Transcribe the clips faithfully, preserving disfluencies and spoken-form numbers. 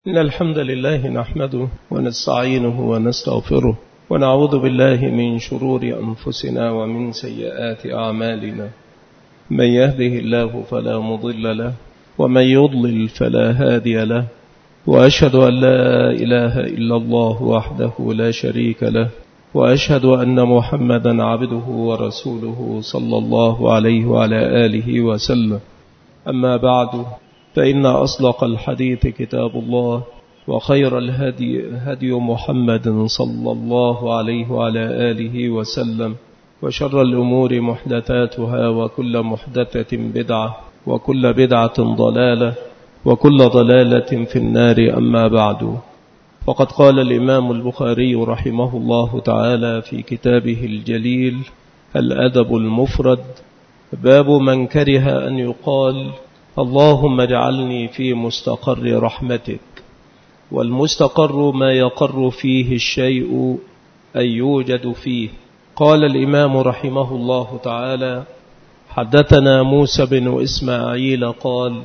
إن الحمد لله نحمده ونستعينه ونستغفره ونعوذ بالله من شرور أنفسنا ومن سيئات أعمالنا. من يهده الله فلا مضل له ومن يضلل فلا هادي له، وأشهد أن لا إله إلا الله وحده لا شريك له، وأشهد أن محمدا عبده ورسوله صلى الله عليه وعلى آله وسلم. أما بعد، فإن أصدق الحديث كتاب الله، وخير الهدي هدي محمد صلى الله عليه وعلى آله وسلم، وشر الأمور محدثاتها، وكل محدثة بدعة، وكل بدعة ضلالة، وكل ضلالة في النار. أما بعد، فقد قال الإمام البخاري رحمه الله تعالى في كتابه الجليل الأدب المفرد: باب من كره أن يقال اللهم اجعلني في مستقر رحمتك. والمستقر ما يقر فيه الشيء أي يوجد فيه. قال الإمام رحمه الله تعالى: حدثنا موسى بن إسماعيل قال: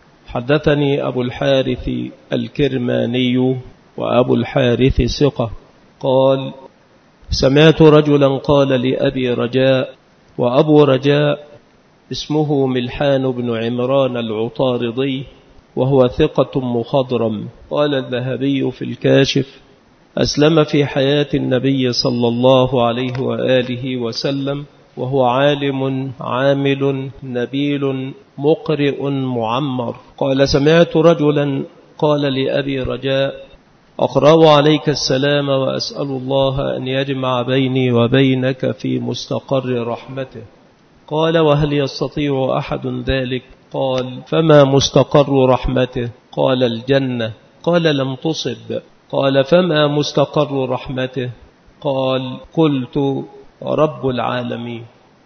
حدثني أبو الحارث الكرماني، وأبو الحارث ثقة، قال: سمعت رجلا قال لأبي رجاء، وأبو رجاء اسمه ملحان بن عمران العطاردي، وهو ثقة مخضرم. قال الذهبي في الكاشف: أسلم في حياة النبي صلى الله عليه وآله وسلم، وهو عالم عامل نبيل مقرئ معمر. قال: سمعت رجلا قال لأبي رجاء: أقرأ عليك السلام وأسأل الله أن يجمع بيني وبينك في مستقر رحمته. قال: وهل يستطيع أحد ذلك؟ قال: فما مستقر رحمته؟ قال: الجنة. قال: لم تصب. قال: فما مستقر رحمته؟ قال: قلت: رب العالمين.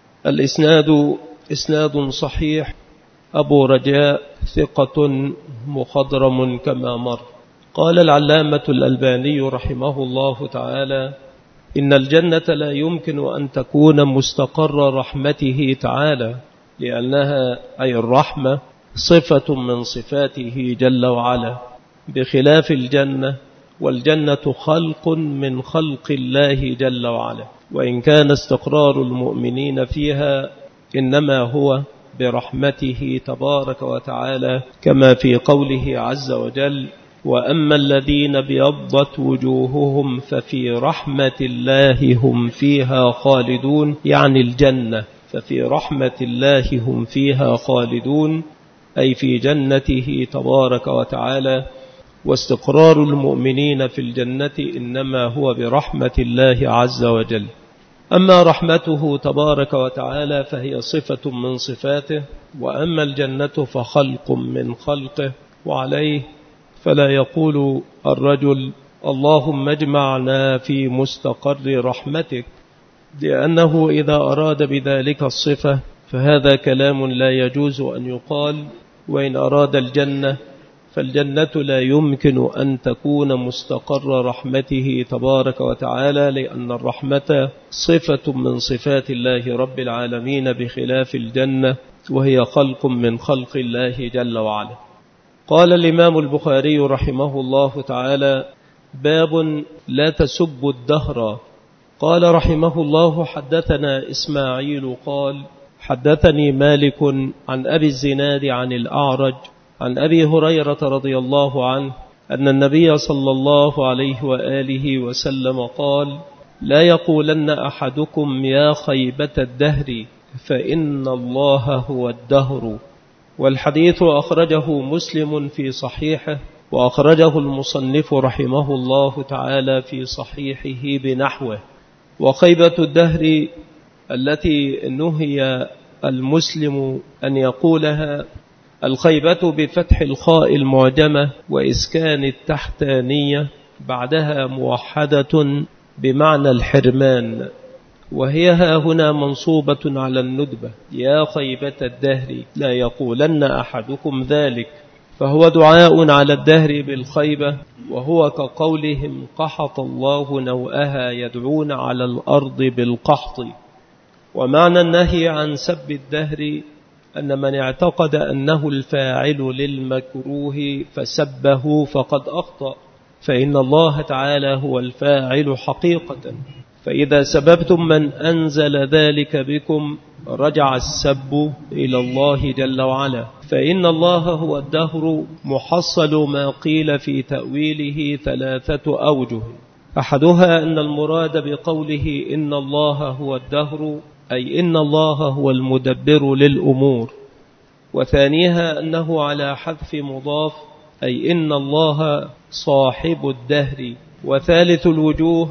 الإسناد إسناد صحيح. أبو رجاء ثقة مخضرم كما مر. قال العلامة الألباني رحمه الله تعالى: إن الجنة لا يمكن أن تكون مستقر رحمته تعالى، لأنها أي الرحمة صفة من صفاته جل وعلا، بخلاف الجنة، والجنة خلق من خلق الله جل وعلا، وإن كان استقرار المؤمنين فيها إنما هو برحمته تبارك وتعالى، كما في قوله عز وجل: وأما الذين بيضت وجوههم ففي رحمة الله هم فيها خالدون، يعني الجنة، ففي رحمة الله هم فيها خالدون، أي في جنته تبارك وتعالى. واستقرار المؤمنين في الجنة إنما هو برحمة الله عز وجل. أما رحمته تبارك وتعالى فهي صفة من صفاته، وأما الجنة فخلق من خلقه. وعليه فلا يقول الرجل اللهم اجمعنا في مستقر رحمتك، لأنه إذا أراد بذلك الصفة فهذا كلام لا يجوز أن يقال. وإن أراد الجنة فالجنة لا يمكن أن تكون مستقر رحمته تبارك وتعالى، لأن الرحمة صفة من صفات الله رب العالمين، بخلاف الجنة وهي خلق من خلق الله جل وعلا. قال الإمام البخاري رحمه الله تعالى: باب لا تسبوا الدهر. قال رحمه الله: حدثنا إسماعيل قال: حدثني مالك عن أبي الزناد عن الأعرج عن أبي هريرة رضي الله عنه أن النبي صلى الله عليه وآله وسلم قال: لا يقولن أحدكم يا خيبة الدهر، فإن الله هو الدهر. والحديث أخرجه مسلم في صحيحه، وأخرجه المصنف رحمه الله تعالى في صحيحه بنحوه. وخيبة الدهر التي نهي المسلم أن يقولها الخيبة بفتح الخاء المعجمة وإسكان التحتانية بعدها موحدة بمعنى الحرمان، وهي ها هنا منصوبة على الندبة: يا خيبة الدهر لا يقولن أحدكم ذلك. فهو دعاء على الدهر بالخيبة، وهو كقولهم قحط الله نوءها، يدعون على الأرض بالقحط. ومعنى النهي عن سب الدهر أن من اعتقد أنه الفاعل للمكروه فسبه فقد أخطأ، فإن الله تعالى هو الفاعل حقيقة، فإذا سببتم من أنزل ذلك بكم رجع السب إلى الله جل وعلا، فإن الله هو الدهر. محصل ما قيل في تأويله ثلاثة أوجه، أحدها أن المراد بقوله إن الله هو الدهر أي إن الله هو المدبر للأمور، وثانيها أنه على حذف مضاف أي إن الله صاحب الدهر، وثالث الوجوه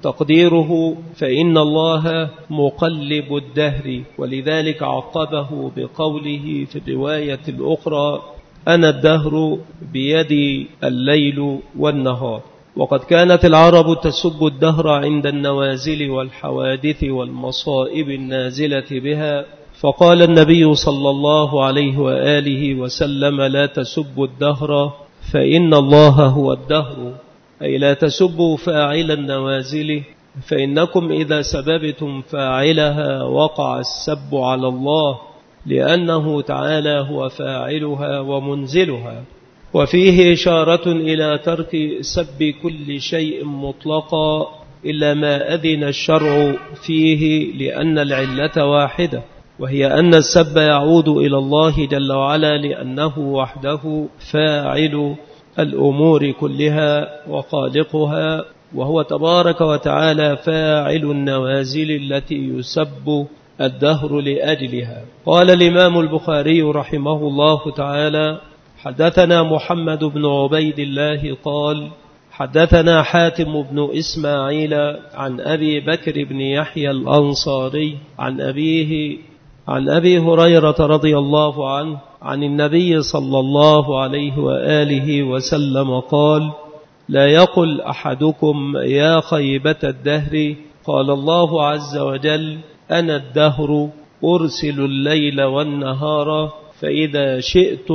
تقديره فإن الله مقلب الدهر، ولذلك عقبه بقوله في الرواية الأخرى أنا الدهر بيدي الليل والنهار. وقد كانت العرب تسب الدهر عند النوازل والحوادث والمصائب النازلة بها، فقال النبي صلى الله عليه وآله وسلم لا تسبوا الدهر فإن الله هو الدهر، أي لا تسبوا فاعل النوازل، فإنكم إذا سببتم فاعلها وقع السب على الله، لأنه تعالى هو فاعلها ومنزلها. وفيه إشارة إلى ترك سب كل شيء مطلقا إلا ما أذن الشرع فيه، لأن العلة واحدة، وهي أن السب يعود إلى الله جل وعلا لأنه وحده فاعل الأمور كلها وخالقها، وهو تبارك وتعالى فاعل النوازل التي يسب الدهر لأجلها. قال الإمام البخاري رحمه الله تعالى حدثنا محمد بن عبيد الله قال حدثنا حاتم بن إسماعيل عن أبي بكر بن يحيى الأنصاري عن أبيه عن أبي هريرة رضي الله عنه عن النبي صلى الله عليه وآله وسلم قال لا يقل أحدكم يا خيبة الدهر قال الله عز وجل أنا الدهر أرسل الليل والنهار فإذا شئت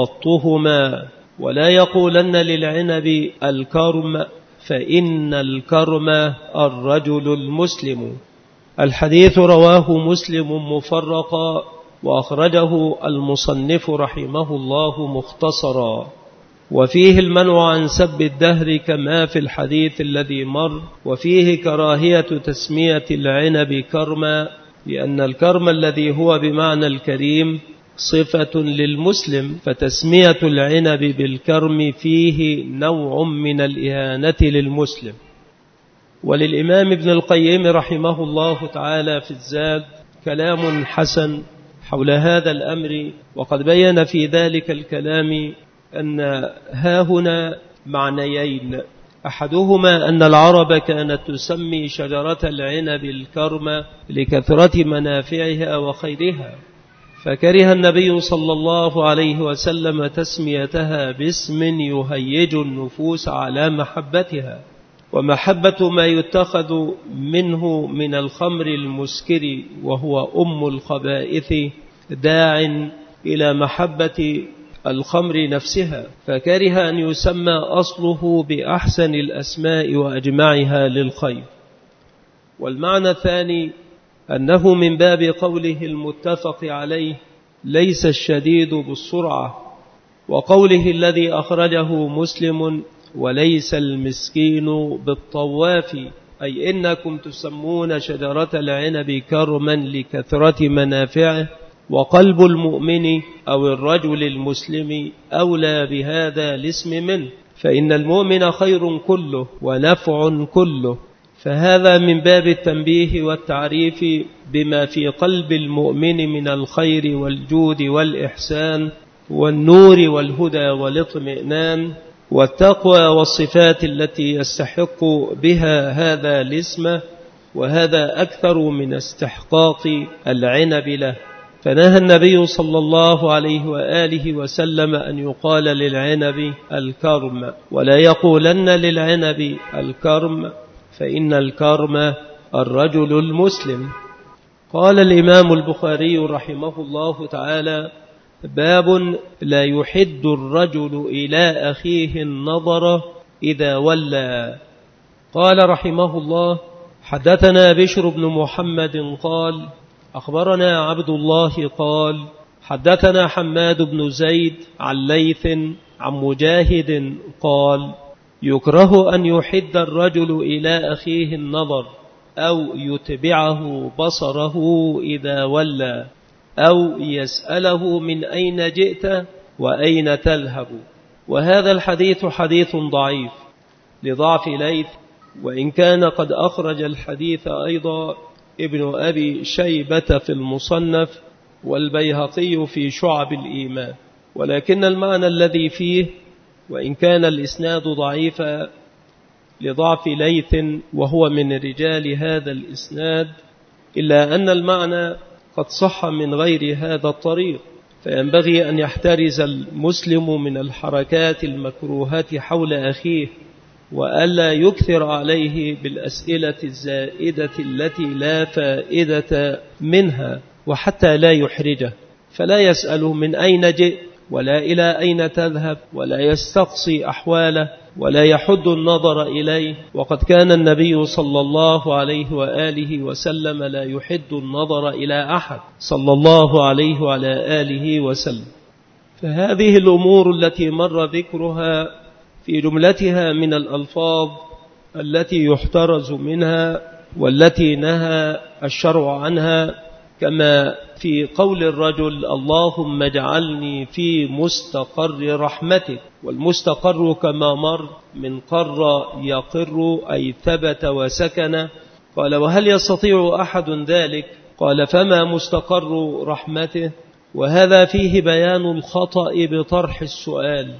قبضتهما، ولا يقولن للعنب الكرم فإن الكرم الرجل المسلم. الحديث رواه مسلم مفرقا، وأخرجه المصنف رحمه الله مختصرا، وفيه المنع عن سب الدهر كما في الحديث الذي مر، وفيه كراهية تسمية العنب كرما، لأن الكرم الذي هو بمعنى الكريم صفة للمسلم، فتسمية العنب بالكرم فيه نوع من الإهانة للمسلم. وللإمام ابن القيم رحمه الله تعالى في الزاد كلام حسن حول هذا الأمر، وقد بين في ذلك الكلام أن هاهنا معنيين، أحدهما أن العرب كانت تسمي شجرة العنب الكرم لكثرة منافعها وخيرها، فكره النبي صلى الله عليه وسلم تسميتها باسم يهيج النفوس على محبتها، ومحبة ما يتخذ منه من الخمر المسكر وهو أم الخبائث داع إلى محبة الخمر نفسها، فكره أن يسمى أصله بأحسن الأسماء وأجمعها للخير. والمعنى الثاني أنه من باب قوله المتفق عليه ليس الشديد بالسرعة، وقوله الذي أخرجه مسلم وليس المسكين بالطواف، أي إنكم تسمون شجرة العنب كرما لكثرة منافعه، وقلب المؤمن أو الرجل المسلم أولى بهذا الاسم منه، فإن المؤمن خير كله ونفع كله، فهذا من باب التنبيه والتعريف بما في قلب المؤمن من الخير والجود والإحسان والنور والهدى والاطمئنان والتقوى والصفات التي يستحق بها هذا الاسم، وهذا أكثر من استحقاق العنب له. فنهى النبي صلى الله عليه وآله وسلم أن يقال للعنب الكرم، ولا يقولن للعنب الكرم فإن الكرم الرجل المسلم. قال الإمام البخاري رحمه الله تعالى باب لا يحد الرجل إلى أخيه النظر إذا ولى. قال رحمه الله حدثنا بشر بن محمد قال أخبرنا عبد الله قال حدثنا حماد بن زيد عن ليث عن مجاهد قال يكره أن يحد الرجل إلى أخيه النظر أو يتبعه بصره إذا ولى أو يسأله من أين جئت وأين تذهب. وهذا الحديث حديث ضعيف لضعف ليث، وإن كان قد أخرج الحديث أيضا ابن أبي شيبة في المصنف والبيهقي في شعب الإيمان، ولكن المعنى الذي فيه وإن كان الإسناد ضعيفا لضعف ليث وهو من رجال هذا الإسناد، إلا أن المعنى قد صح من غير هذا الطريق، فينبغي أن يحترز المسلم من الحركات المكروهة حول أخيه، وألا يكثر عليه بالأسئلة الزائدة التي لا فائدة منها، وحتى لا يحرجه، فلا يسأله من أين جئت ولا إلى أين تذهب، ولا يستقصي أحواله، ولا يحد النظر إليه. وقد كان النبي صلى الله عليه وآله وسلم لا يحد النظر إلى أحد صلى الله عليه وعلى آله وسلم. فهذه الأمور التي مر ذكرها في جملتها من الألفاظ التي يحترز منها والتي نهى الشرع عنها، كما في قول الرجل اللهم اجعلني في مستقر رحمتك، والمستقر كما مر من قر يقر أي ثبت وسكن. قال وهل يستطيع أحد ذلك؟ قال فما مستقر رحمته؟ وهذا فيه بيان الخطأ بطرح السؤال.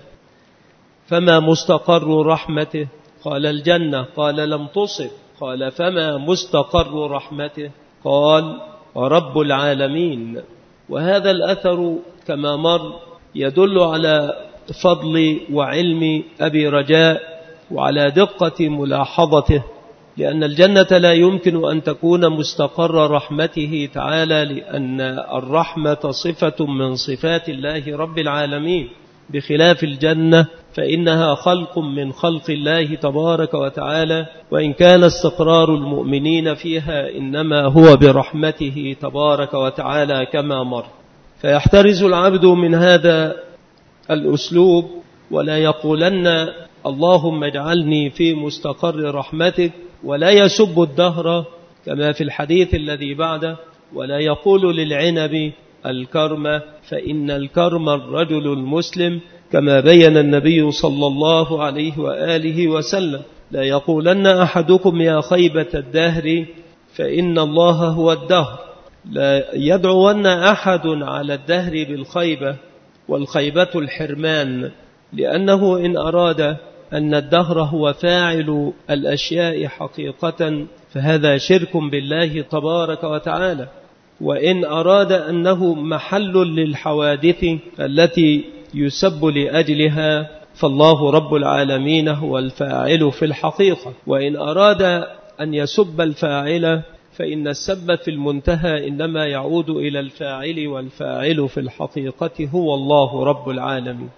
فما مستقر رحمته؟ قال الجنة. قال لم تصب. قال فما مستقر رحمته؟ قال رب العالمين. وهذا الأثر كما مر يدل على فضل وعلم أبي رجاء وعلى دقة ملاحظته، لأن الجنة لا يمكن أن تكون مستقر رحمته تعالى، لأن الرحمة صفة من صفات الله رب العالمين، بخلاف الجنة فإنها خلق من خلق الله تبارك وتعالى، وإن كان استقرار المؤمنين فيها إنما هو برحمته تبارك وتعالى كما مر. فيحترز العبد من هذا الأسلوب، ولا يقولن اللهم اجعلني في مستقر رحمتك، ولا يسب الدهر كما في الحديث الذي بعده، ولا يقول للعنب الكرم، فإن الكرم الرجل المسلم كما بين النبي صلى الله عليه وآله وسلم. لا يقولن أحدكم يا خيبة الدهر فإن الله هو الدهر. لا يدعون أحد على الدهر بالخيبة، والخيبة الحرمان، لأنه إن أراد أن الدهر هو فاعل الأشياء حقيقة فهذا شرك بالله تبارك وتعالى، وإن أراد أنه محل للحوادث التي يسب لأجلها فالله رب العالمين هو الفاعل في الحقيقة. وإن أراد أن يسب الفاعل فإن السب في المنتهى إنما يعود إلى الفاعل، والفاعل في الحقيقة هو الله رب العالمين.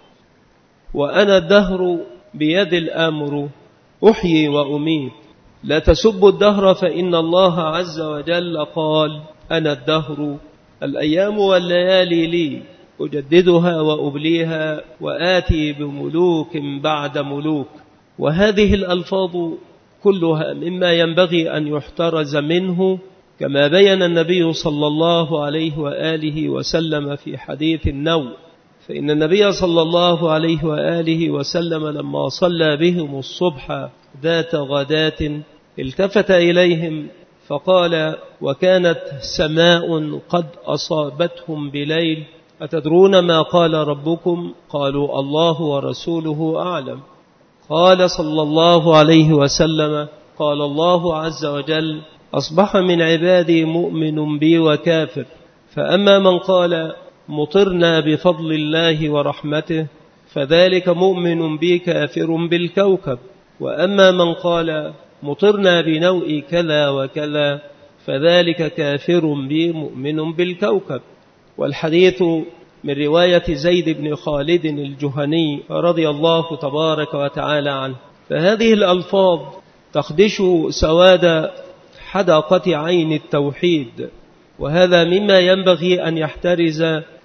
وأنا الدهر بيد الآمر أحيي وأميت. لا تسبوا الدهر فإن الله عز وجل قال أنا الدهر الأيام والليالي لي أجددها وأبليها وآتي بملوك بعد ملوك. وهذه الألفاظ كلها مما ينبغي أن يحترز منه، كما بين النبي صلى الله عليه وآله وسلم في حديث النوم. فإن النبي صلى الله عليه وآله وسلم لما صلى بهم الصبح ذات غداة التفت إليهم فقال وكانت سماء قد أصابتهم بليل أتدرون ما قال ربكم؟ قالوا الله ورسوله أعلم. قال صلى الله عليه وسلم قال الله عز وجل أصبح من عبادي مؤمن بي وكافر، فأما من قال مطرنا بفضل الله ورحمته فذلك مؤمن بي كافر بالكوكب، وأما من قال مطرنا بنوء كذا وكذا فذلك كافر بي مؤمن بالكوكب. والحديث من رواية زيد بن خالد الجهني رضي الله تبارك وتعالى عنه. فهذه الألفاظ تخدش سواد حدقة عين التوحيد، وهذا مما ينبغي أن يحترز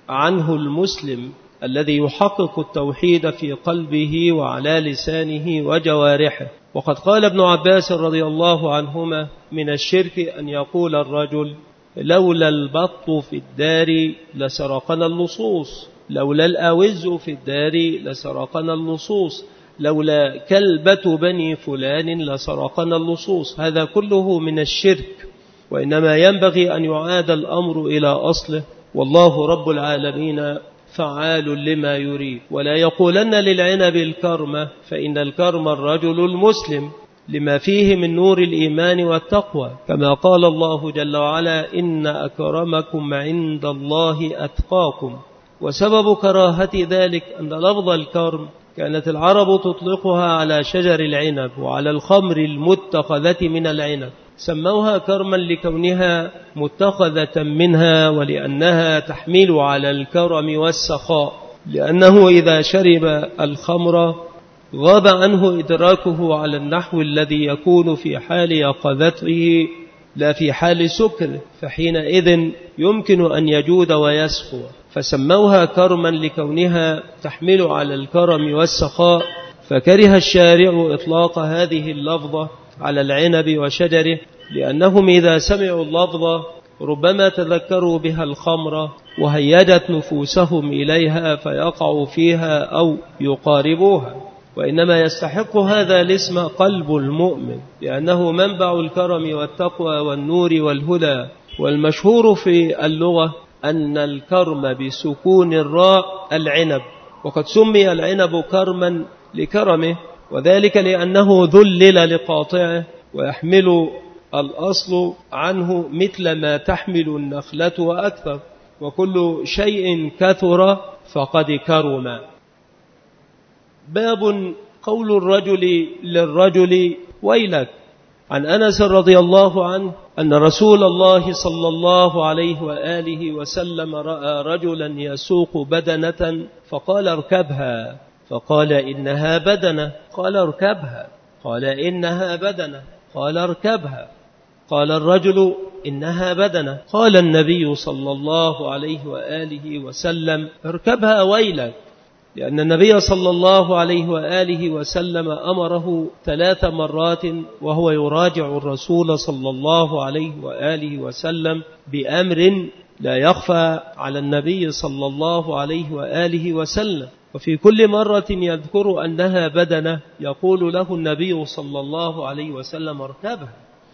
عنه المسلم الذي يحقق التوحيد في قلبه وعلى لسانه وجوارحه. وقد قال ابن عباس رضي الله عنهما: من الشرك أن يقول الرجل: لولا البط في الدار لسرقنا اللصوص، لولا الأوز في الدار لسرقنا اللصوص، لولا كلبة بني فلان لسرقنا اللصوص. هذا كله من الشرك، وإنما ينبغي أن يعاد الأمر إلى أصله، والله رب العالمين فعال لما يريد. ولا يقولن للعنب الكرمة، فإن الكرم الرجل المسلم لما فيه من نور الإيمان والتقوى، كما قال الله جل وعلا: إن أكرمكم عند الله أتقاكم. وسبب كراهة ذلك أن لفظ الكرم كانت العرب تطلقها على شجر العنب وعلى الخمر المتخذة من العنب، سموها كرما لكونها متخذة منها، ولأنها تحمل على الكرم والسخاء، لأنه إذا شرب الخمر غاب عنه إدراكه على النحو الذي يكون في حال يقظته لا في حال سكر، فحينئذ يمكن أن يجود ويسخو، فسموها كرما لكونها تحمل على الكرم والسخاء. فكره الشارع إطلاق هذه اللفظة على العنب وشجره، لأنهم إذا سمعوا اللفظة ربما تذكروا بها الخمر وهيجت نفوسهم إليها فيقعوا فيها أو يقاربوها. وإنما يستحق هذا الاسم قلب المؤمن، لأنه منبع الكرم والتقوى والنور والهدى. والمشهور في اللغة أن الكرم بسكون الراء العنب، وقد سمي العنب كرما لكرمه، وذلك لأنه ذلل لقاطعه ويحمل الأصل عنه مثل ما تحمل النخلة وأكثر، وكل شيء كثر فقد كرم. باب قول الرجل للرجل ويلك. عن أنس رضي الله عنه أن رسول الله صلى الله عليه وآله وسلم رأى رجلا يسوق بدنة فقال: اركبها. فقال: إنها بدنة. قال: اركبها. قال: إنها بدنة. قال: اركبها. قال الرجل: إنها بدنة. قال النبي صلى الله عليه وآله وسلم: اركبها ويلك، لأن النبي صلى الله عليه وآله وسلم أمره ثلاث مرات وهو يراجع الرسول صلى الله عليه وآله وسلم بأمر لا يخفى على النبي صلى الله عليه وآله وسلم، وفي كل مرة يذكر أنها بدنة يقول له النبي صلى الله عليه وسلم: اركبها،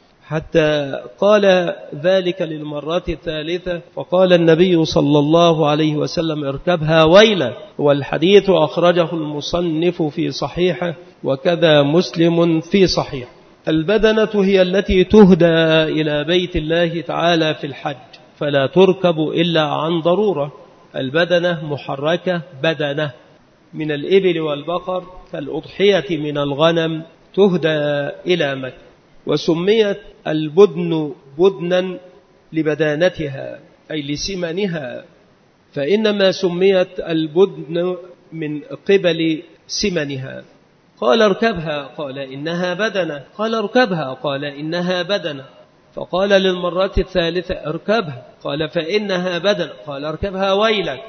حتى قال ذلك للمرات الثالثة فقال النبي صلى الله عليه وسلم: اركبها ويلك. والحديث أخرجه المصنف في صحيحه وكذا مسلم في صحيح. البدنة هي التي تهدى إلى بيت الله تعالى في الحج، فلا تركب إلا عن ضرورة. البدنة محركة بدنة من الإبل والبقر كالأضحية من الغنم تهدى إلى مكة. وسميت البدن بدنا لبدانتها أي لسمنها، فإنما سميت البدن من قبل سمنها. قال: اركبها. قال: إنها بدنة. قال: اركبها. قال: إنها بدنة. فقال للمرة الثالثة: اركبها. قال: فإنها بدنة. قال: اركبها ويلك.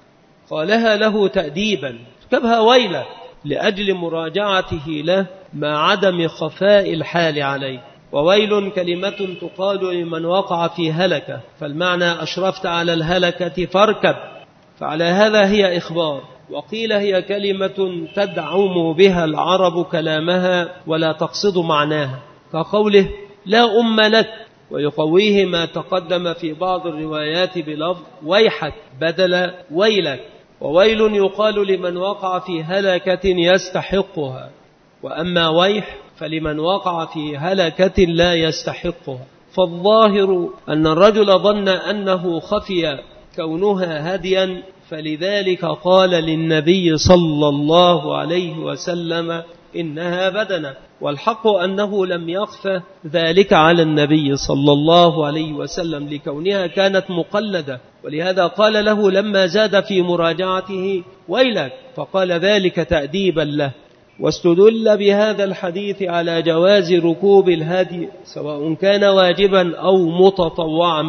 قالها له تأديبا: اركبها ويلك، لأجل مراجعته له مع عدم خفاء الحال عليه. وويل كلمة تقال لمن وقع في هلكة، فالمعنى أشرفت على الهلكة فاركب، فعلى هذا هي إخبار. وقيل هي كلمة تدعم بها العرب كلامها ولا تقصد معناها، كقوله: لا أم لك، ويقويه ما تقدم في بعض الروايات بلفظ ويحك بدل ويلك. وويل يقال لمن وقع في هلكة يستحقها، وأما ويح فلمن وقع في هلكة لا يستحقها. فالظاهر أن الرجل ظن أنه خفي كونها هديا، فلذلك قال للنبي صلى الله عليه وسلم: إنها بدنة. والحق أنه لم يخف ذلك على النبي صلى الله عليه وسلم لكونها كانت مقلدة، ولهذا قال له لما زاد في مراجعته: ويلك، فقال ذلك تأديبا له. واستدل بهذا الحديث على جواز ركوب الهدي سواء كان واجبا أو متطوعا به،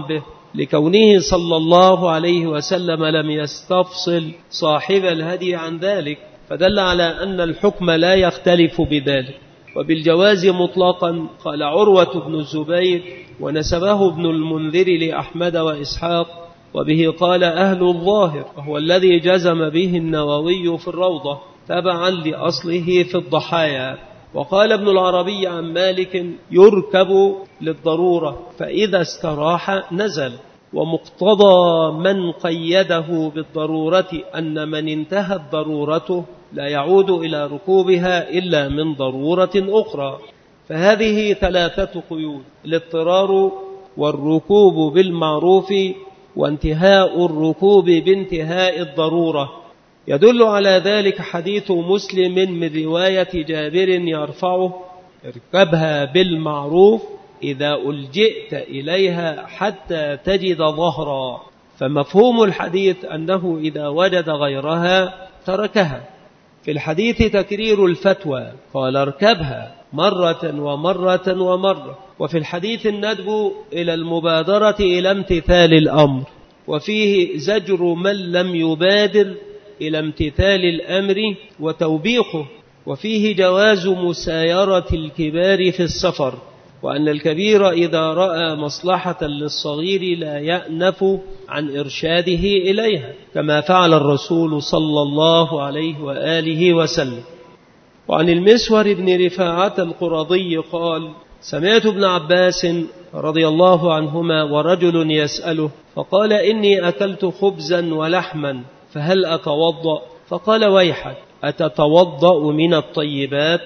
لكونه صلى الله عليه وسلم لم يستفصل صاحب الهدي عن ذلك، فدل على أن الحكم لا يختلف بذلك. وبالجواز مطلقا قال عروة بن الزبير ونسبه ابن المنذر لأحمد وإسحاق، وبه قال أهل الظاهر، وهو الذي جزم به النووي في الروضة تبعا لأصله في الضحايا. وقال ابن العربي عن مالك يركب للضرورة فإذا استراح نزل. ومقتضى من قيده بالضرورة أن من انتهت ضرورته لا يعود إلى ركوبها إلا من ضرورة أخرى. فهذه ثلاثة قيود: الاضطرار والركوب بالمعروف وانتهاء الركوب بانتهاء الضرورة. يدل على ذلك حديث مسلم من رواية جابر يرفعه: اركبها بالمعروف إذا ألجئت إليها حتى تجد ظهرا. فمفهوم الحديث أنه إذا وجد غيرها تركها. في الحديث تكرير الفتوى، قال اركبها مرة ومرة ومرة. وفي الحديث الندب إلى المبادرة إلى امتثال الأمر، وفيه زجر من لم يبادر إلى امتثال الأمر وتوبيخه. وفيه جواز مسايرة الكبار في السفر، وأن الكبير إذا رأى مصلحة للصغير لا يأنف عن إرشاده إليها، كما فعل الرسول صلى الله عليه وآله وسلم. وعن المسور بن رفاعة القرظي قال: سمعت ابن عباس رضي الله عنهما ورجل يسأله فقال: إني أكلت خبزا ولحما فهل أتوضأ؟ فقال: ويحك، أتتوضأ من الطيبات؟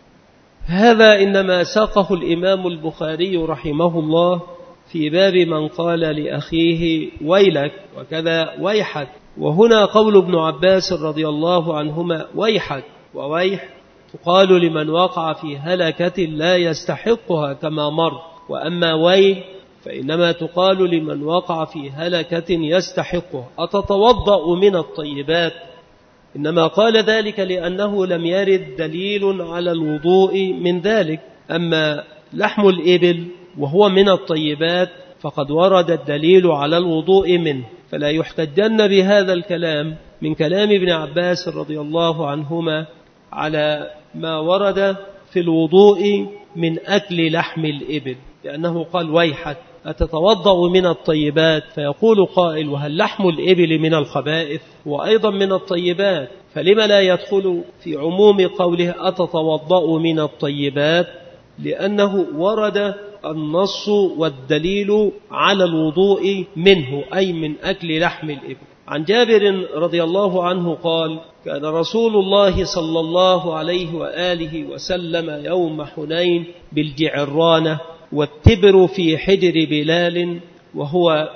هذا إنما ساقه الإمام البخاري رحمه الله في باب من قال لأخيه ويلك، وكذا ويحك. وهنا قول ابن عباس رضي الله عنهما ويحك وويح تقال لمن وقع في هلكة لا يستحقها كما مر، وأما ويل فإنما تقال لمن وقع في هلكة يستحقها. أتتوضأ من الطيبات؟ إنما قال ذلك لأنه لم يرد دليل على الوضوء من ذلك. أما لحم الإبل وهو من الطيبات فقد ورد الدليل على الوضوء منه، فلا يحتجن بهذا الكلام من كلام ابن عباس رضي الله عنهما على ما ورد في الوضوء من أكل لحم الإبل، لأنه قال ويحك أتتوضأ من الطيبات، فيقول قائل: وهل لحم الإبل من الخبائث وأيضا من الطيبات؟ فلما لا يدخل في عموم قوله أتتوضأ من الطيبات؟ لأنه ورد النص والدليل على الوضوء منه، أي من أكل لحم الإبل. عن جابر رضي الله عنه قال: كان رسول الله صلى الله عليه وآله وسلم يوم حنين بالجعرانة والتبر في حجر بلال وهو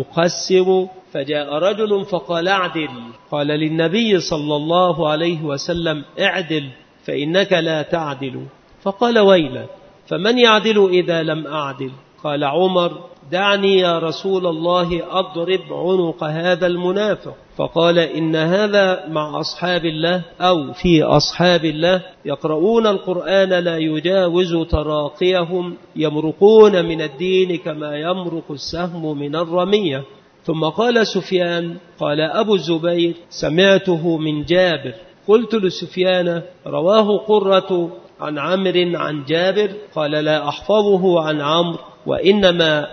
يقسم، فجاء رجل فقال: اعدل. قال للنبي صلى الله عليه وسلم: اعدل فإنك لا تعدل. فقال: ويلك، فمن يعدل إذا لم أعدل؟ قال عمر: دعني يا رسول الله أضرب عنق هذا المنافق. فقال: إن هذا مع أصحاب الله أو في أصحاب الله يقرؤون القرآن لا يجاوز تراقيهم، يمرقون من الدين كما يمرق السهم من الرمية. ثم قال سفيان: قال أبو الزبير: سمعته من جابر. قلت لسفيان: رواه قرة عن عمرو عن جابر؟ قال: لا أحفظه عن عمرو، وإنما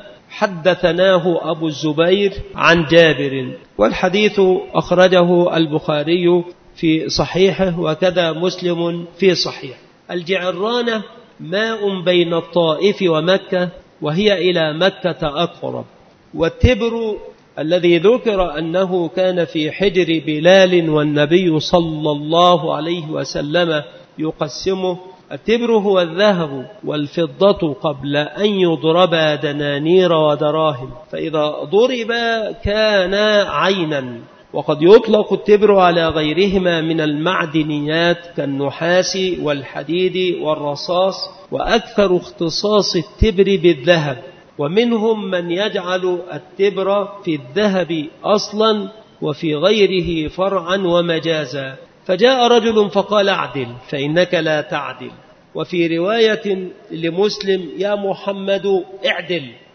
حدثناه أبو الزبير عن جابر. والحديث أخرجه البخاري في صحيحه وكذا مسلم في صحيح. الجعرانة ماء بين الطائف ومكة، وهي إلى مكة أقرب. والتبر الذي ذكر أنه كان في حجر بلال والنبي صلى الله عليه وسلم يقسمه، التبر هو الذهب والفضة قبل أن يضربا دنانير ودراهم، فإذا ضربا كان عينا. وقد يطلق التبر على غيرهما من المعدنيات كالنحاس والحديد والرصاص، وأكثر اختصاص التبر بالذهب. ومنهم من يجعل التبر في الذهب أصلا وفي غيره فرعا ومجازا. فجاء رجل فقال: اعدل فإنك لا تعدل. وفي رواية لمسلم: يا محمد اعدل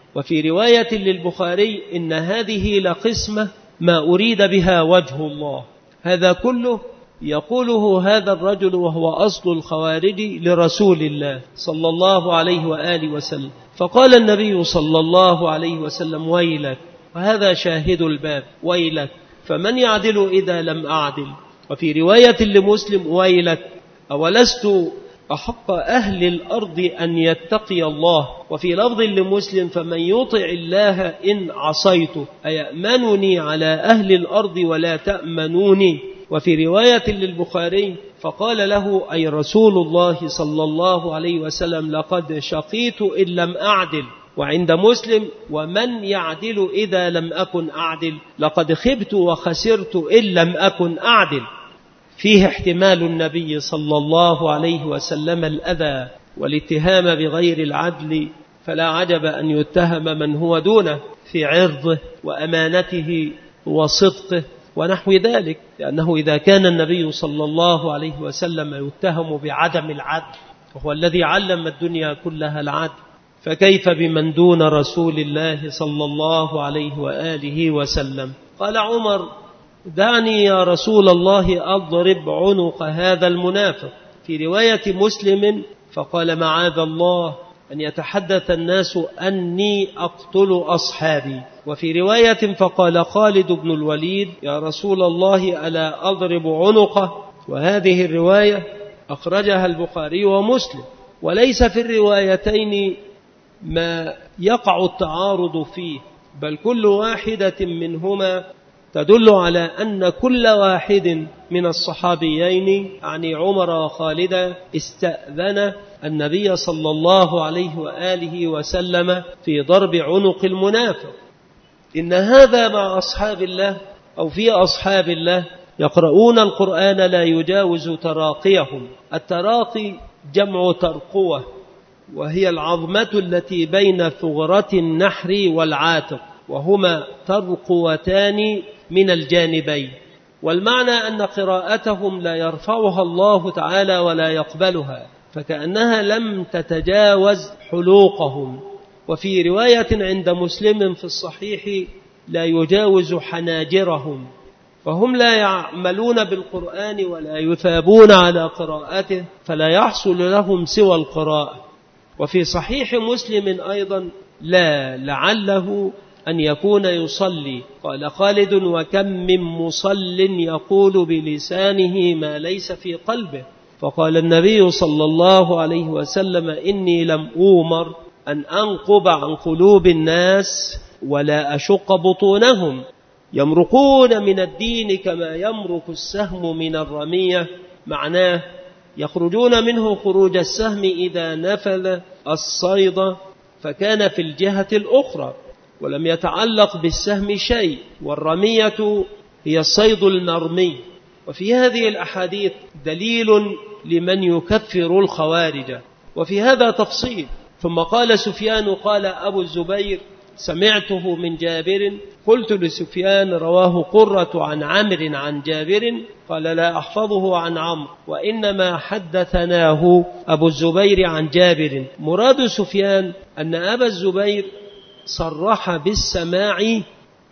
وفي رواية للبخاري إن هذه لقسمة ما أريد بها وجه الله. هذا كله يقوله هذا الرجل وهو أصل الخوارج لرسول الله صلى الله عليه وآله وسلم. فقال النبي صلى الله عليه وسلم ويلك، وهذا شاهد الباب، ويلك فمن يعدل إذا لم أعدل. وفي رواية لمسلم ويلك أولست أحق أهل الأرض أن يتقي الله. وفي لفظ لمسلم فمن يطع الله إن عصيته أيأمنني على أهل الأرض ولا تأمنوني. وفي رواية للبخاري فقال له أي رسول الله صلى الله عليه وسلم لقد شقيت إن لم أعدل. وعند مسلم ومن يعدل إذا لم أكن أعدل، لقد خبت وخسرت إن لم أكن أعدل. فيه احتمال النبي صلى الله عليه وسلم الأذى والاتهام بغير العدل، فلا عجب أن يتهم من هو دونه في عرضه وأمانته وصدقه ونحو ذلك، لأنه إذا كان النبي صلى الله عليه وسلم يتهم بعدم العدل وهو الذي علم الدنيا كلها العدل، فكيف بمن دون رسول الله صلى الله عليه وآله وسلم. قال عمر دعني يا رسول الله أضرب عنق هذا المنافق. في رواية مسلم فقال معاذ الله أن يتحدث الناس أني أقتل أصحابي. وفي رواية فقال خالد بن الوليد يا رسول الله ألا أضرب عنقه. وهذه الرواية أخرجها البخاري ومسلم، وليس في الروايتين ما يقع التعارض فيه، بل كل واحدة منهما تدل على أن كل واحد من الصحابيين يعني عمر وخالد استأذن النبي صلى الله عليه وآله وسلم في ضرب عنق المنافق. إن هذا مع أصحاب الله أو في أصحاب الله يقرؤون القرآن لا يجاوز تراقيهم. التراقي جمع ترقوة، وهي العظمة التي بين ثغرة النحر والعاتق، وهما ترقوتان من الجانبين. والمعنى أن قراءتهم لا يرفعها الله تعالى ولا يقبلها، فكأنها لم تتجاوز حلوقهم. وفي رواية عند مسلم في الصحيح لا يجاوز حناجرهم، فهم لا يعملون بالقرآن ولا يثابون على قراءته، فلا يحصل لهم سوى القراءة. وفي صحيح مسلم أيضا لا لعله أن يكون يصلي. قال خالد وكم من مصل يقول بلسانه ما ليس في قلبه. فقال النبي صلى الله عليه وسلم إني لم أؤمر أن أنقب عن قلوب الناس ولا أشق بطونهم، يمرقون من الدين كما يمرق السهم من الرمية. معناه يخرجون منه خروج السهم إذا نفذ الصيد فكان في الجهة الأخرى ولم يتعلق بالسهم شيء، والرمية هي الصيد المرمي. وفي هذه الأحاديث دليل لمن يكفر الخوارج، وفي هذا تفصيل. ثم قال سفيان قال أبو الزبير سمعته من جابر. قلت لسفيان رواه قرة عن عمرو عن جابر، قال لا أحفظه عن عمرو وإنما حدثناه أبو الزبير عن جابر. مراد سفيان أن أبا الزبير صرح بالسماع،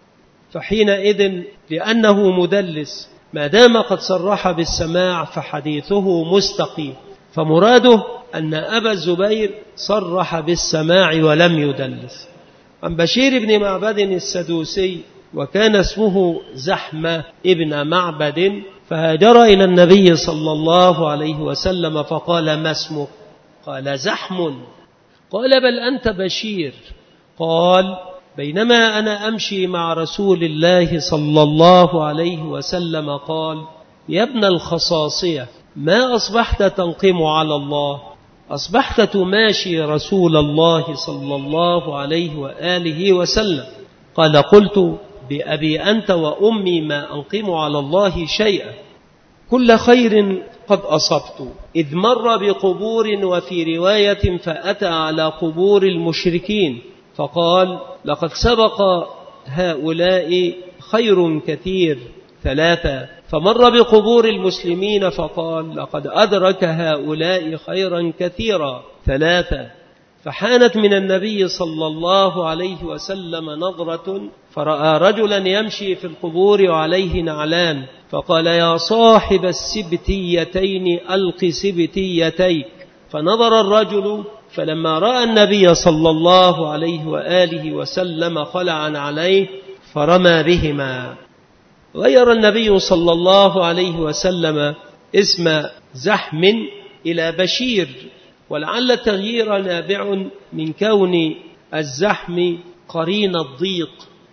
فحينئذ لأنه مدلس ما دام قد صرح بالسماع فحديثه مستقيم، فمراده أن أبا الزبير صرح بالسماع ولم يدلس. عن بشير بن معبد السدوسي وكان اسمه زحمة ابن معبد، فهاجر إلى النبي صلى الله عليه وسلم فقال ما اسمك؟ قال زحم. قال بل أنت بشير. قال بينما أنا أمشي مع رسول الله صلى الله عليه وسلم قال يا ابن الخصاصية ما أصبحت تنقم على الله؟ أصبحت تماشي رسول الله صلى الله عليه وآله وسلم. قال قلت بأبي أنت وأمي ما أنقم على الله شيئا، كل خير قد أصبت. إذ مر بقبور، وفي رواية فأتى على قبور المشركين فقال لقد سبق هؤلاء خير كثير ثلاثة. فمر بقبور المسلمين فقال لقد أدرك هؤلاء خيرا كثيرا ثلاثة. فحانت من النبي صلى الله عليه وسلم نظرة فرأى رجلا يمشي في القبور وعليه نعلان، فقال يا صاحب السبتيتين ألق سبتيتيك. فنظر الرجل فلما رأى النبي صلى الله عليه وآله وسلم خلعا عليه فرمى بهما. غير النبي صلى الله عليه وسلم اسم زحم إلى بشير، ولعل التغيير نابع من كون الزحم قرين الضيق.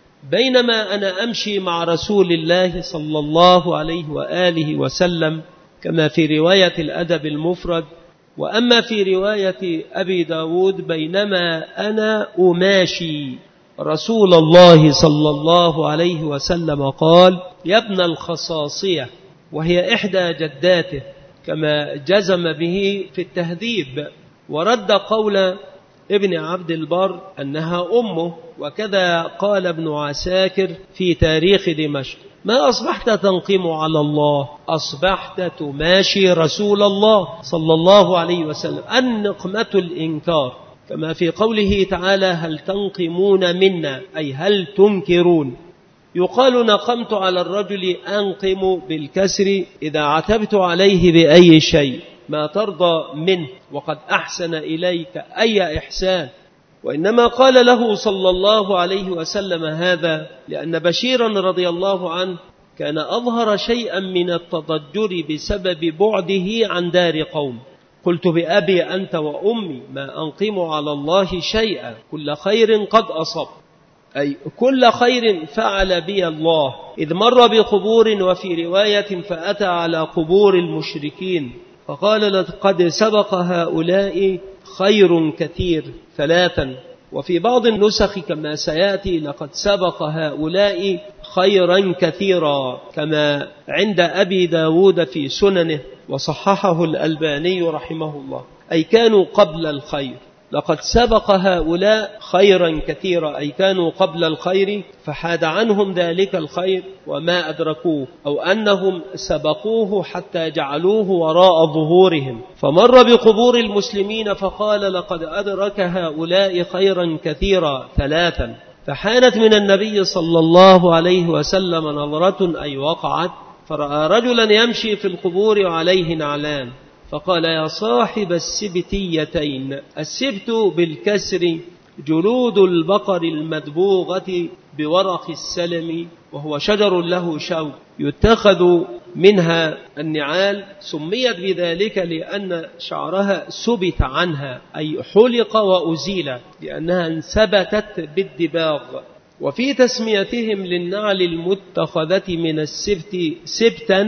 بينما أنا أمشي مع رسول الله صلى الله عليه وآله وسلم كما في رواية الأدب المفرد. وأما في رواية أبي داود بينما أنا أماشي رسول الله صلى الله عليه وسلم قال يا ابن الخصاصية، وهي إحدى جداته كما جزم به في التهذيب. ورد قول ابن عبد البر أنها أمه، وكذا قال ابن عساكر في تاريخ دمشق ما أصبحت تنقم على الله، أصبحت تماشي رسول الله صلى الله عليه وسلم. النقمة الإنكار، كما في قوله تعالى هل تنقمون منا، أي هل تنكرون. يقال نقمت على الرجل أنقم بالكسر إذا عتبت عليه بأي شيء ما ترضى منه وقد أحسن إليك أي إحسان. وإنما قال له صلى الله عليه وسلم هذا لأن بشيرا رضي الله عنه كان أظهر شيئا من التضجر بسبب بعده عن دار قوم. قلت بأبي أنت وأمي ما أنقم على الله شيئا، كل خير قد أصب، أي كل خير فعل بي الله، إذ مر بقبور، وفي رواية فأتى على قبور المشركين فقال لقد سبق هؤلاء خير كثير ثلاثا. وفي بعض النسخ كما سيأتي لقد سبق هؤلاء خيرا كثيرا كما عند أبي داود في سننه، وصححه الألباني رحمه الله، أي كانوا قبل الخير. لقد سبق هؤلاء خيرا كثيرا، أي كانوا قبل الخير فحاد عنهم ذلك الخير وما أدركوه، أو أنهم سبقوه حتى جعلوه وراء ظهورهم. فمر بقبور المسلمين فقال لقد أدرك هؤلاء خيرا كثيرا ثلاثا. فحانت من النبي صلى الله عليه وسلم نظرة، أي وقعت، فرأى رجلا يمشي في القبور وعليه نعلان، فقال يا صاحب السبتيتين. السبت بالكسر جلود البقر المدبوغة بورق السلم، وهو شجر له شوك يتخذ منها النعال، سميت بذلك لأن شعرها سبت عنها، أي حلق وأزيل لأنها انسبتت بالدباغ. وفي تسميتهم للنعل المتخذة من السبت سبتا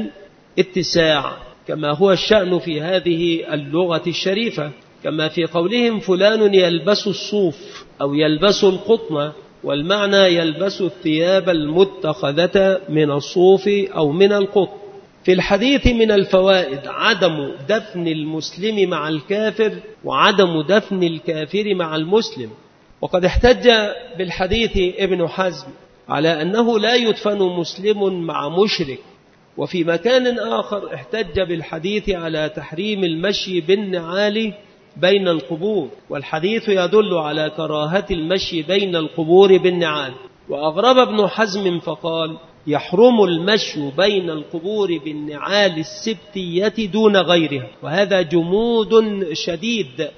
اتساع، كما هو الشأن في هذه اللغة الشريفة، كما في قولهم فلان يلبس الصوف أو يلبس القطن، والمعنى يلبس الثياب المتخذة من الصوف أو من القطن. في الحديث من الفوائد عدم دفن المسلم مع الكافر، وعدم دفن الكافر مع المسلم. وقد احتج بالحديث ابن حزم على أنه لا يدفن مسلم مع مشرك. وفي مكان آخر احتج بالحديث على تحريم المشي بالنعال بين القبور، والحديث يدل على كراهة المشي بين القبور بالنعال. وأغرب ابن حزم فقال يحرم المشي بين القبور بالنعال السبتية دون غيرها، وهذا جمود شديد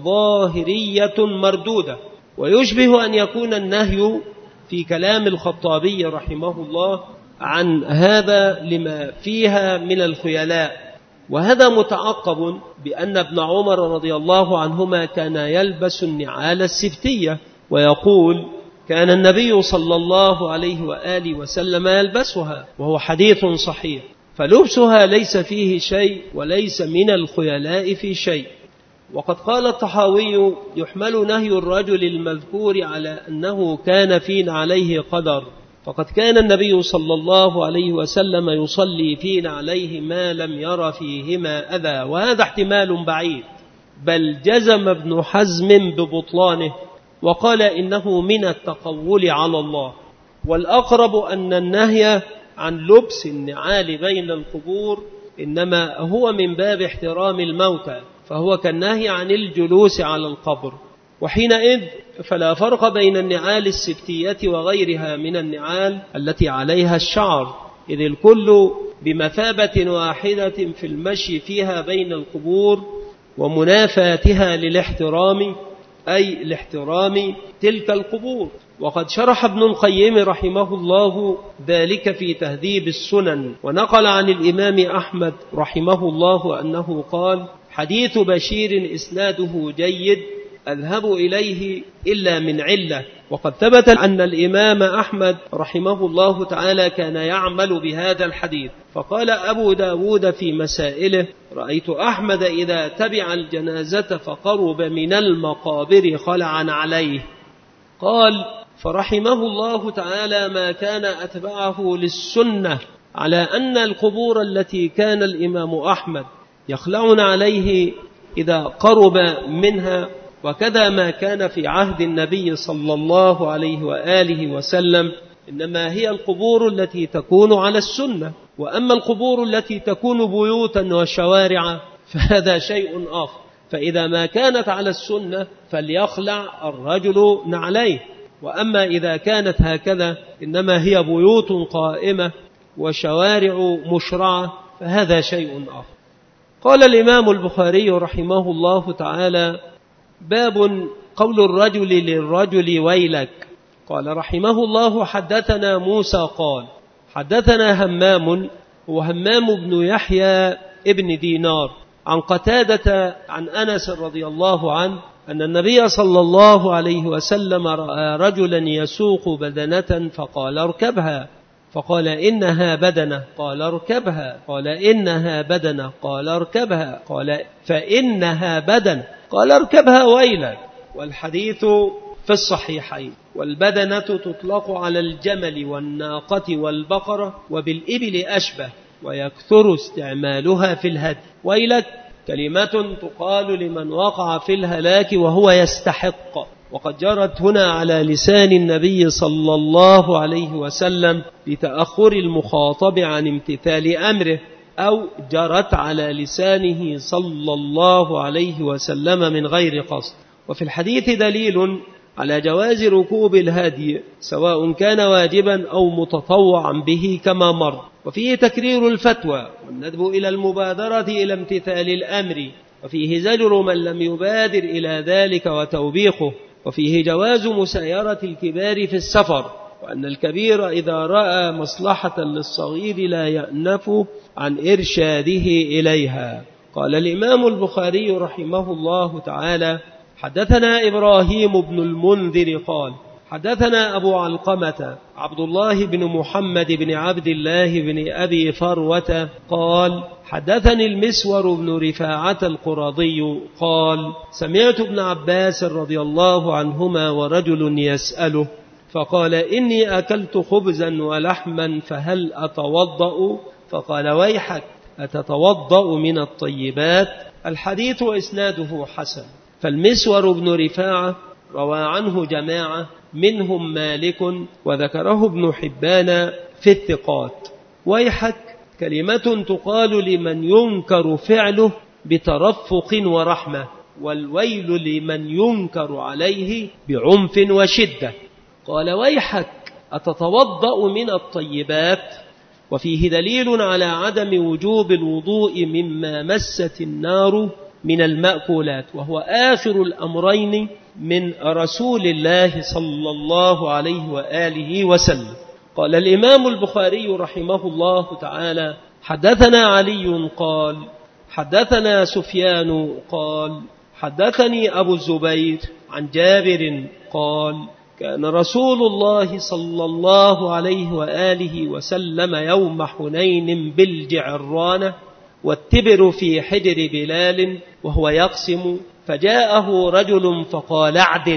وظاهرية مردودة. ويشبه أن يكون النهي في كلام الخطابي رحمه الله عن هذا لما فيها من الخيلاء. وهذا متعقب بأن ابن عمر رضي الله عنهما كان يلبس النعال السبتية، ويقول كان النبي صلى الله عليه وآله وسلم يلبسها، وهو حديث صحيح. فلبسها ليس فيه شيء وليس من الخيلاء في شيء. وقد قال الطحاوي يحمل نهي الرجل المذكور على أنه كان فين عليه قدر، فقد كان النبي صلى الله عليه وسلم يصلي فين عليه ما لم ير فيهما أذى، وهذا احتمال بعيد، بل جزم ابن حزم ببطلانه وقال إنه من التقول على الله. والأقرب أن النهي عن لبس النعال بين القبور إنما هو من باب احترام الموتى، فهو كالنهي عن الجلوس على القبر. وحينئذ فلا فرق بين النعال السبتية وغيرها من النعال التي عليها الشعر، إذ الكل بمثابة واحدة في المشي فيها بين القبور ومنافاتها للاحترام، أي لاحترام تلك القبور. وقد شرح ابن القيم رحمه الله ذلك في تهذيب السنن، ونقل عن الإمام أحمد رحمه الله أنه قال: حديث بشير إسناده جيد أذهب إليه إلا من علة. وقد ثبت أن الإمام أحمد رحمه الله تعالى كان يعمل بهذا الحديث، فقال أبو داود في مسائله: رأيت أحمد إذا تبع الجنازة فقرب من المقابر خلعا عليه. قال: فرحمه الله تعالى ما كان أتبعه للسنة على أن القبور التي كان الإمام أحمد يخلعون عليه إذا قرب منها، وكذا ما كان في عهد النبي صلى الله عليه وآله وسلم، إنما هي القبور التي تكون على السنة. وأما القبور التي تكون بيوتا وشوارع فهذا شيء آخر، فإذا ما كانت على السنة فليخلع الرجل نعليه، وأما إذا كانت هكذا إنما هي بيوت قائمة وشوارع مشرعة فهذا شيء آخر. قال الإمام البخاري رحمه الله تعالى: باب قول الرجل للرجل ويلك. قال رحمه الله: حدثنا موسى قال حدثنا همام وهمام بن يحيى ابن دينار عن قتادة عن أنس رضي الله عنه أن النبي صلى الله عليه وسلم رأى رجلا يسوق بدنة فقال: اركبها. فقال: إنها بدنة. قال: اركبها. قال: إنها بدنة. قال: اركبها. قال: فإنها بدنة. قال: اركبها ويلك. والحديث في الصحيحين. والبدنة تطلق على الجمل والناقة والبقرة وبالإبل أشبه، ويكثر استعمالها في الهدي. ويلك كلمة تقال لمن وقع في الهلاك وهو يستحق، وقد جرت هنا على لسان النبي صلى الله عليه وسلم لتأخر المخاطب عن امتثال أمره، أو جرت على لسانه صلى الله عليه وسلم من غير قصد. وفي الحديث دليل على جواز ركوب الهدي سواء كان واجبا أو متطوعا به كما مر، وفيه تكرير الفتوى والندب إلى المبادرة إلى امتثال الأمر، وفيه زجر من لم يبادر إلى ذلك وتوبيخه، وفيه جواز مسايرة الكبار في السفر، وأن الكبير إذا رأى مصلحة للصغير لا يأنف عن إرشاده إليها. قال الإمام البخاري رحمه الله تعالى: حدثنا إبراهيم بن المنذر قال حدثنا أبو علقمة عبد الله بن محمد بن عبد الله بن أبي فروة قال حدثني المسور بن رفاعة القرظي قال سمعت ابن عباس رضي الله عنهما ورجل يسأله فقال: إني أكلت خبزا ولحما فهل أتوضأ؟ فقال: ويحك أتتوضأ من الطيبات؟ الحديث وإسناده حسن. فالمسور بن رفاعة روى عنه جماعة منهم مالك وذكره ابن حبان في الثقات. ويحك كلمة تقال لمن ينكر فعله بترفق ورحمة، والويل لمن ينكر عليه بعنف وشدة. قال: ويحك أتتوضأ من الطيبات؟ وفيه دليل على عدم وجوب الوضوء مما مست النار من المأكولات، وهو آخر الأمرين من رسول الله صلى الله عليه وآله وسلم. قال الإمام البخاري رحمه الله تعالى: حدثنا علي قال حدثنا سفيان قال حدثني أبو الزبير عن جابر قال كان رسول الله صلى الله عليه وآله وسلم يوم حنين بالجعرانة والتبر في حجر بلال وهو يقسم، فجاءه رجل فقال: اعدل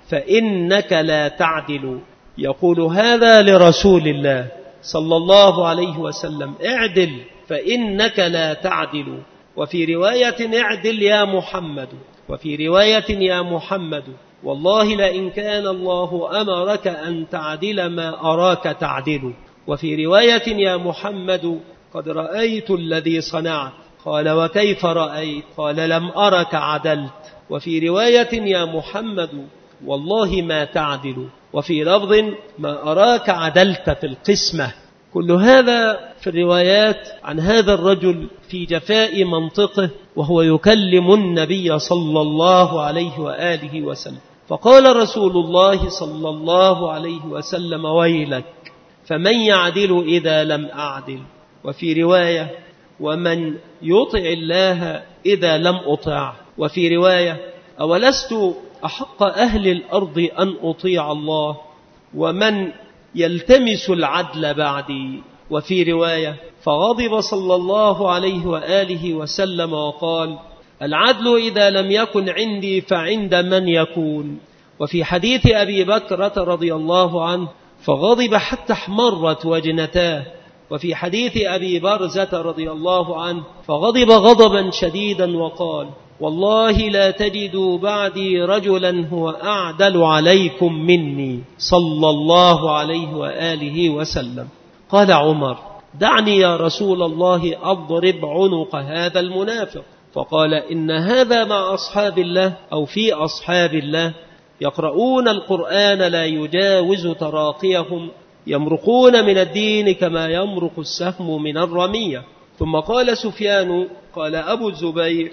فإنك لا تعدل. يقول هذا لرسول الله صلى الله عليه وسلم: اعدل فإنك لا تعدل. وفي رواية: اعدل يا محمد. وفي رواية: يا محمد والله لئن كان الله أمرك أن تعدل ما أراك تعدل. وفي رواية: يا محمد قد رأيت الذي صنعت. قال: وكيف رأيت؟ قال: لم أرك عدلت. وفي رواية يا محمد والله ما تعدل، وفي لفظ ما أراك عدلت في القسمة. كل هذا في الروايات عن هذا الرجل في جفاء منطقه وهو يكلم النبي صلى الله عليه وآله وسلم. فقال رسول الله صلى الله عليه وسلم ويلك فمن يعدل إذا لم أعدل. وفي رواية ومن يطع الله إذا لم أطع. وفي رواية أولست أحق أهل الأرض أن أطيع الله ومن يلتمس العدل بعدي. وفي رواية فغضب صلى الله عليه وآله وسلم وقال العدل إذا لم يكن عندي فعند من يكون. وفي حديث أبي بكرة رضي الله عنه فغضب حتى احمرت وجنتاه. وفي حديث أبي برزة رضي الله عنه فغضب غضبا شديدا وقال والله لا تجدوا بعدي رجلا هو أعدل عليكم مني صلى الله عليه وآله وسلم. قال عمر دعني يا رسول الله أضرب عنق هذا المنافق. فقال إن هذا مع أصحاب الله أو في أصحاب الله يقرؤون القرآن لا يجاوز تراقيهم يمرقون من الدين كما يمرق السهم من الرمية. ثم قال سفيان قال أبو الزبير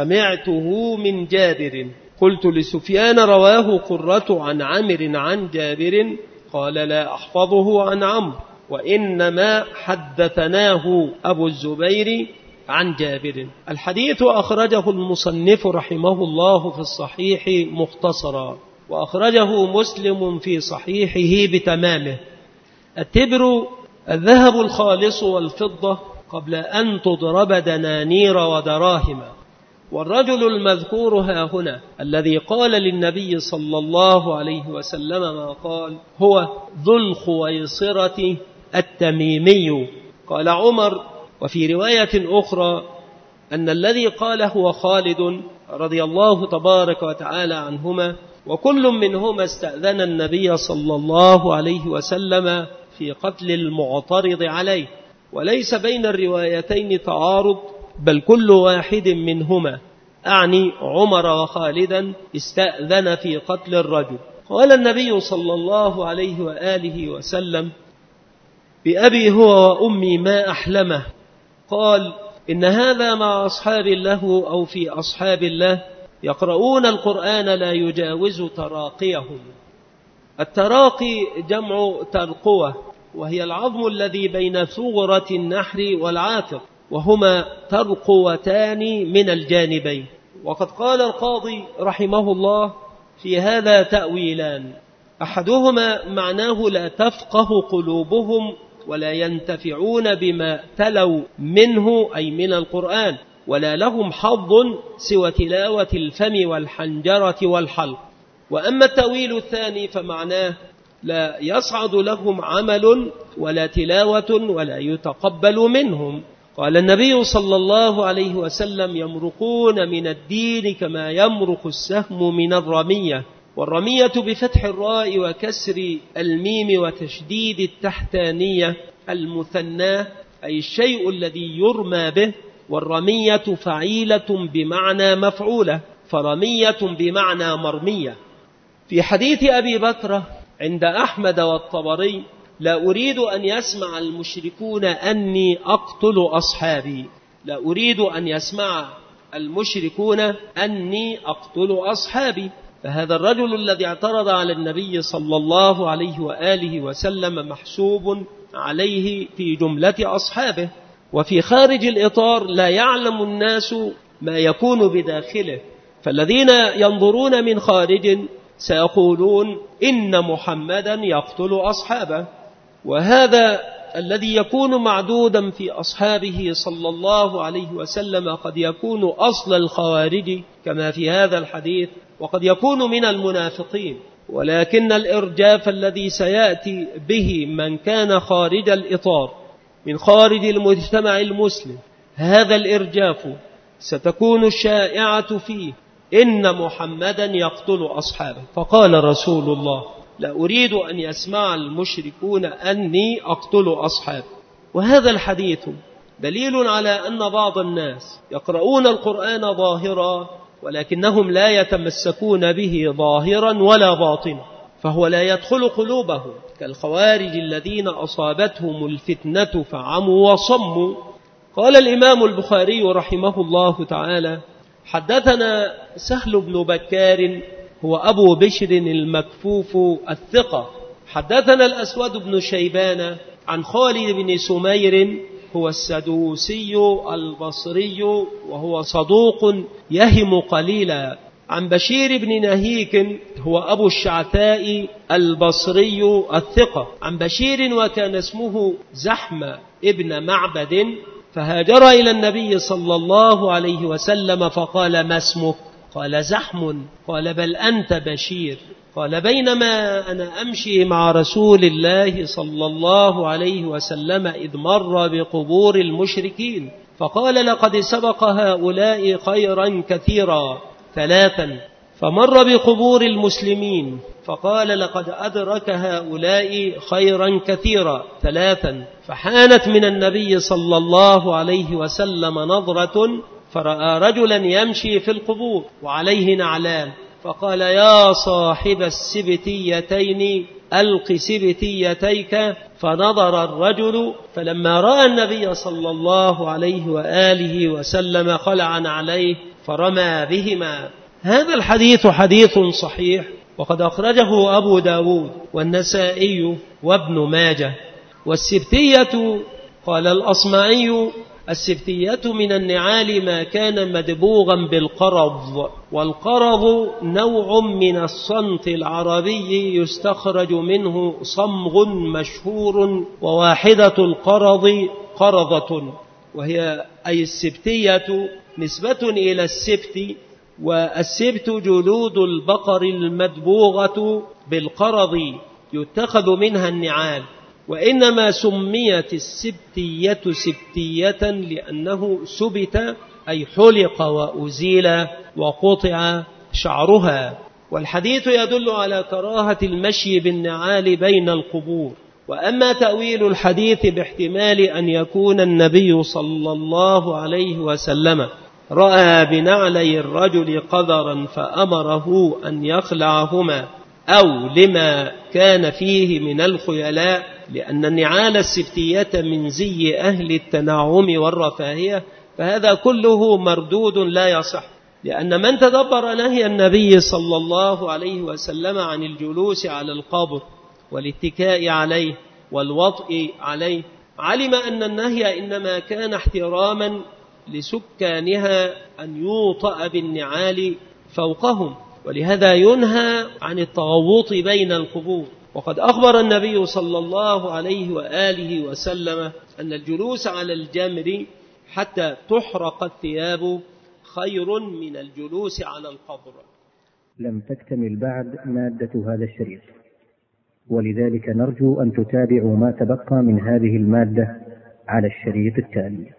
سمعته من جابر. قلت لسفيان رواه قرة عن عمرو عن جابر قال لا أحفظه عن عمرو وإنما حدثناه أبو الزبير عن جابر. الحديث أخرجه المصنف رحمه الله في الصحيح مختصرا، وأخرجه مسلم في صحيحه بتمامه. التبر الذهب الخالص والفضة قبل أن تضرب دنانير ودراهم. والرجل المذكور ها هنا الذي قال للنبي صلى الله عليه وسلم ما قال هو ذو الخويصرة التميمي. قال عمر وفي رواية أخرى أن الذي قال هو خالد رضي الله تبارك وتعالى عنهما، وكل منهما استأذن النبي صلى الله عليه وسلم في قتل المعترض عليه. وليس بين الروايتين تعارض، بل كل واحد منهما أعني عمر وخالدا استأذن في قتل الرجل. قال النبي صلى الله عليه وآله وسلم بأبي هو وأمي ما أحلمه. قال إن هذا مع أصحاب الله أو في أصحاب الله يقرؤون القرآن لا يجاوز تراقيهم. التراقي جمع ترقوة، وهي العظم الذي بين ثغرة النحر والعاتق، وهما ترقوتان من الجانبين. وقد قال القاضي رحمه الله في هذا تأويلان، أحدهما معناه لا تفقه قلوبهم ولا ينتفعون بما تلوا منه أي من القرآن، ولا لهم حظ سوى تلاوة الفم والحنجرة والحلق. وأما التأويل الثاني فمعناه لا يصعد لهم عمل ولا تلاوة ولا يتقبل منهم. قال النبي صلى الله عليه وسلم يمرقون من الدين كما يمرق السهم من الرمية. والرمية بفتح الراء وكسر الميم وتشديد التحتانية المثنى أي الشيء الذي يرمى به. والرمية فعيلة بمعنى مفعولة، فرمية بمعنى مرمية. في حديث أبي بكرة عند أحمد والطبري لا أريد أن يسمع المشركون أني أقتل أصحابي، لا أريد أن يسمع المشركون أني أقتل أصحابي. فهذا الرجل الذي اعترض على النبي صلى الله عليه وآله وسلم محسوب عليه في جملة أصحابه. وفي خارج الإطار لا يعلم الناس ما يكون بداخله، فالذين ينظرون من خارج سيقولون إن محمدا يقتل أصحابه. وهذا الذي يكون معدودا في أصحابه صلى الله عليه وسلم قد يكون أصل الخوارج كما في هذا الحديث، وقد يكون من المنافقين. ولكن الإرجاف الذي سيأتي به من كان خارج الإطار من خارج المجتمع المسلم، هذا الإرجاف ستكون الشائعة فيه إن محمدا يقتل أصحابه. فقال رسول الله لا أريد أن يسمع المشركون أني أقتل أصحابه. وهذا الحديث دليل على أن بعض الناس يقرؤون القرآن ظاهرا ولكنهم لا يتمسكون به ظاهرا ولا باطنا، فهو لا يدخل قلوبهم كالخوارج الذين أصابتهم الفتنة فعموا وصموا. قال الإمام البخاري رحمه الله تعالى: حدثنا سهل بن بكار هو أبو بشر المكفوف الثقة، حدثنا الأسود بن شيبان عن خالد بن سمير هو السدوسي البصري وهو صدوق يهم قليلا، عن بشير بن نهيك هو أبو الشعثاء البصري الثقة، عن بشير وكان اسمه زحم ابن معبد، فهاجر إلى النبي صلى الله عليه وسلم فقال: ما اسمك؟ قال: زحم. قال: بل أنت بشير. قال: بينما أنا أمشي مع رسول الله صلى الله عليه وسلم إذ مر بقبور المشركين فقال: لقد سبق هؤلاء خيرا كثيرا ثلاثا، فمر بقبور المسلمين فقال: لقد أدرك هؤلاء خيرا كثيرا ثلاثا، فحانت من النبي صلى الله عليه وسلم نظرة فرأى رجلا يمشي في القبور وعليه نعلان، فقال: يا صاحب السبتيتين ألق سبتيتيك. فنظر الرجل فلما رأى النبي صلى الله عليه وآله وسلم خلعا عليه فرمى بهما. هذا الحديث حديث صحيح، وقد أخرجه أبو داود والنسائي وابن ماجه. والسبتية قال الأصمعي: السبتية من النعال ما كان مدبوغا بالقرض، والقرض نوع من الصنط العربي يستخرج منه صمغ مشهور، وواحدة القرض قرضة، وهي أي السبتية نسبة إلى السبت، والسبت جلود البقر المدبوغة بالقرض يتخذ منها النعال. وإنما سميت السبتية سبتية لأنه سبت أي حلق وأزيل وقطع شعرها. والحديث يدل على كراهة المشي بالنعال بين القبور. وأما تأويل الحديث باحتمال أن يكون النبي صلى الله عليه وسلم رأى بنعلي الرجل قذرا فأمره أن يخلعهما، أو لما كان فيه من الخيلاء، لأن النعال السبتية من زي أهل التنعم والرفاهية، فهذا كله مردود لا يصح، لأن من تدبر نهي النبي صلى الله عليه وسلم عن الجلوس على القبر والاتكاء عليه والوطء عليه علم أن النهي إنما كان احتراما لسكانها أن يوطأ بالنعال فوقهم، ولهذا ينهى عن التغوط بين القبور. وقد أخبر النبي صلى الله عليه وآله وسلم أن الجلوس على الجمر حتى تحرق الثياب خير من الجلوس على القبر. لم تكتمل بعد مادة هذا الشريط، ولذلك نرجو أن تتابعوا ما تبقى من هذه المادة على الشريط التالي.